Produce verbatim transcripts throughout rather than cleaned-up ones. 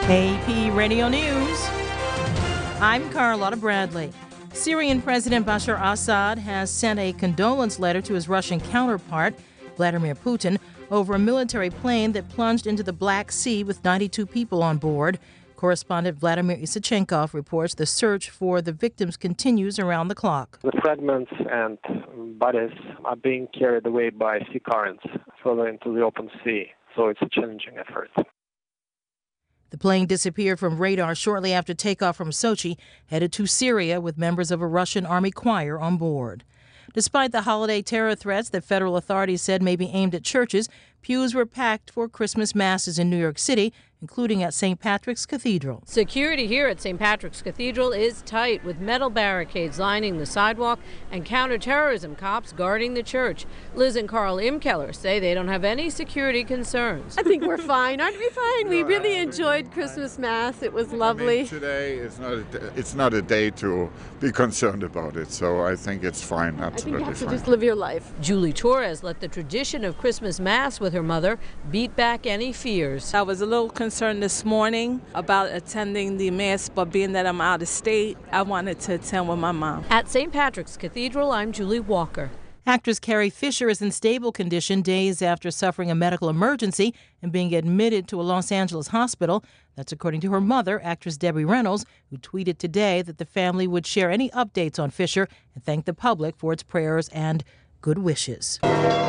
A P Radio News. I'm Carlotta Bradley. Syrian President Bashar Assad has sent a condolence letter to his Russian counterpart, Vladimir Putin, over a military plane that plunged into the Black Sea with ninety-two people on board. Correspondent Vladimir Isachenkov reports the search for the victims continues around the clock. The fragments and bodies are being carried away by sea currents further into the open sea, so it's a challenging effort. The plane disappeared from radar shortly after takeoff from Sochi, headed to Syria with members of a Russian army choir on board. Despite the holiday terror threats that federal authorities said may be aimed at churches, pews were packed for Christmas masses in New York City, including at Saint Patrick's Cathedral. Security here at Saint Patrick's Cathedral is tight, with metal barricades lining the sidewalk and counterterrorism cops guarding the church. Liz and Carl Imkeller say they don't have any security concerns. I think we're fine. Aren't we fine? We really enjoyed Christmas Mass. It was lovely. I mean, today is not a, it's not a day to be concerned about it, so I think it's fine. Absolutely I think you have to fine. just live your life. Julie Torres let the tradition of Christmas Mass with her mother beat back any fears. I was a little concerned this morning about attending the Mass, but being that I'm out of state, I wanted to attend with my mom. At Saint Patrick's Cathedral, I'm Julie Walker. Actress Carrie Fisher is in stable condition days after suffering a medical emergency and being admitted to a Los Angeles hospital. That's according to her mother, actress Debbie Reynolds, who tweeted today that the family would share any updates on Fisher and thank the public for its prayers and good wishes.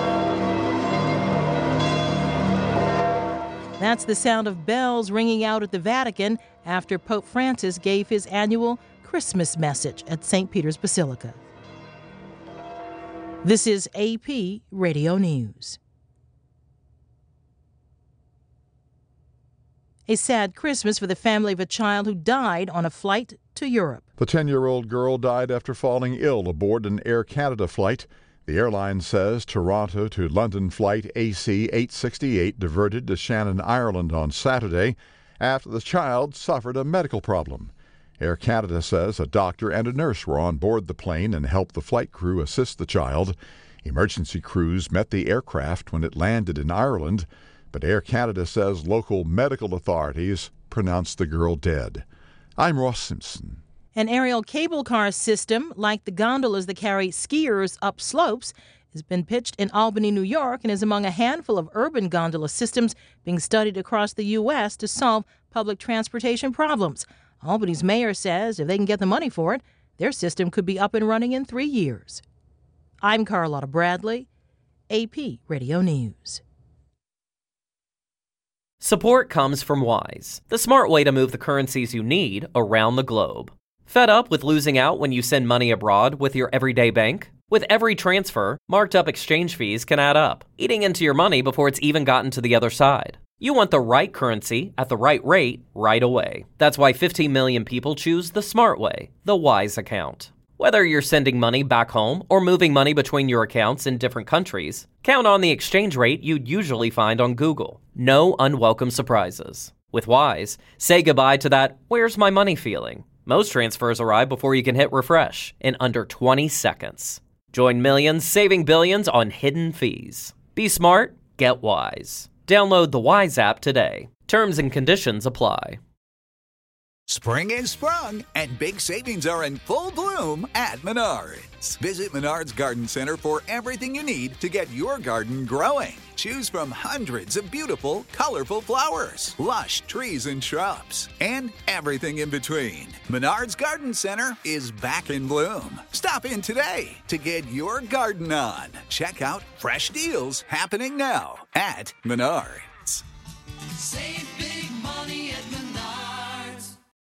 That's the sound of bells ringing out at the Vatican after Pope Francis gave his annual Christmas message at Saint Peter's Basilica. This is A P Radio News. A sad Christmas for the family of a child who died on a flight to Europe. The ten-year-old girl died after falling ill aboard an Air Canada flight. The airline says Toronto to London flight A C eight sixty-eight diverted to Shannon, Ireland on Saturday after the child suffered a medical problem. Air Canada says a doctor and a nurse were on board the plane and helped the flight crew assist the child. Emergency crews met the aircraft when it landed in Ireland, but Air Canada says local medical authorities pronounced the girl dead. I'm Ross Simpson. An aerial cable car system, like the gondolas that carry skiers up slopes, has been pitched in Albany, New York, and is among a handful of urban gondola systems being studied across the U S to solve public transportation problems. Albany's mayor says if they can get the money for it, their system could be up and running in three years. I'm Carlotta Bradley, A P Radio News. Support comes from Wise, the smart way to move the currencies you need around the globe. Fed up with losing out when you send money abroad with your everyday bank? With every transfer, marked up exchange fees can add up, eating into your money before it's even gotten to the other side. You want the right currency at the right rate right away. That's why fifteen million people choose the smart way, the Wise account. Whether you're sending money back home or moving money between your accounts in different countries, count on the exchange rate you'd usually find on Google. No unwelcome surprises. With Wise, say goodbye to that "where's my money" feeling. Most transfers arrive before you can hit refresh in under twenty seconds. Join millions saving billions on hidden fees. Be smart, get Wise. Download the Wise app today. Terms and conditions apply. Spring is sprung, and big savings are in full bloom at Menards. Visit Menards Garden Center for everything you need to get your garden growing. Choose from hundreds of beautiful, colorful flowers, lush trees and shrubs, and everything in between. Menards Garden Center is back in bloom. Stop in today to get your garden on. Check out fresh deals happening now at Menards. Save big.